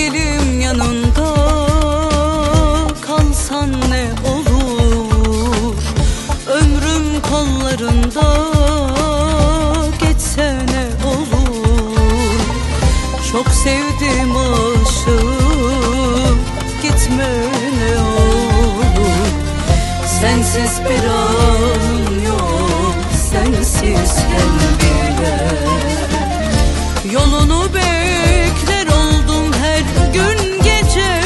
Sevgilim yanında kalsan ne olur, ömrüm kollarında geçse ne olur. Çok sevdim aşığım, gitme ne olur. Sensiz bir anım yok, sensiz sen bile. Yolunu bekler oldum her gün gece.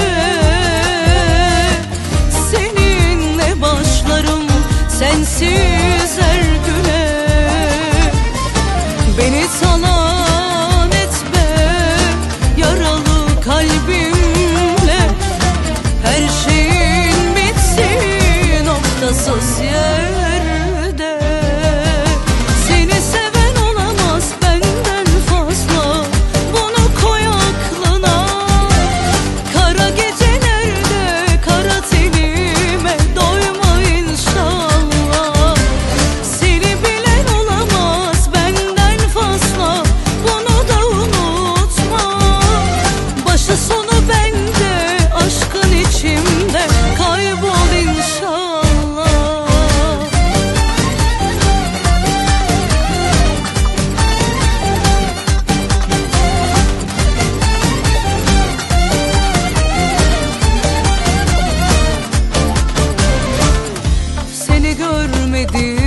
Seninle başlarım sensiz her güne. Beni talan etme yaralı kalbimle. Her şeyin bitsin noktasız yerde. Seni seven olamaz benden fazla, bunu koy aklına. Kara gecelerde kara tenime doyma inşallah. Seni bilen olamaz benden fazla, bunu da unutma. Başı sonu bende, aşkın içimde kaybol inşallah. Seni görmedim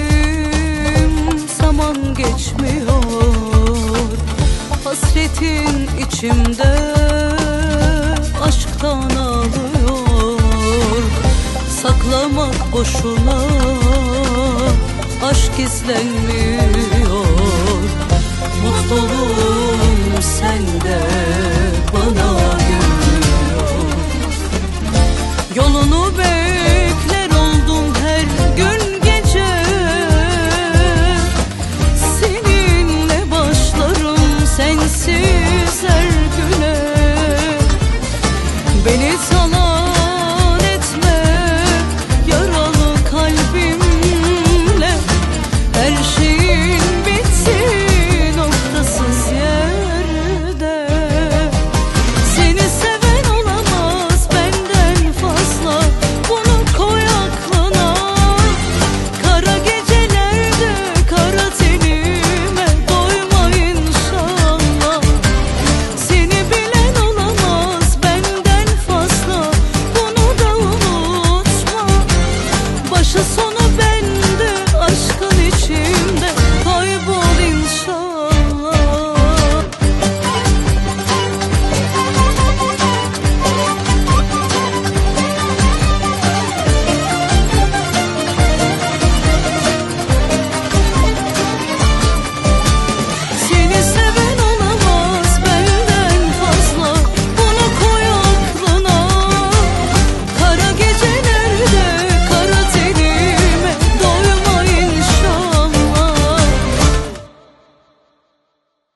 zaman geçmiyor. Hasretin içimde aşktan ağlıyor. Saklamak boşuna, aşk gizlenmiş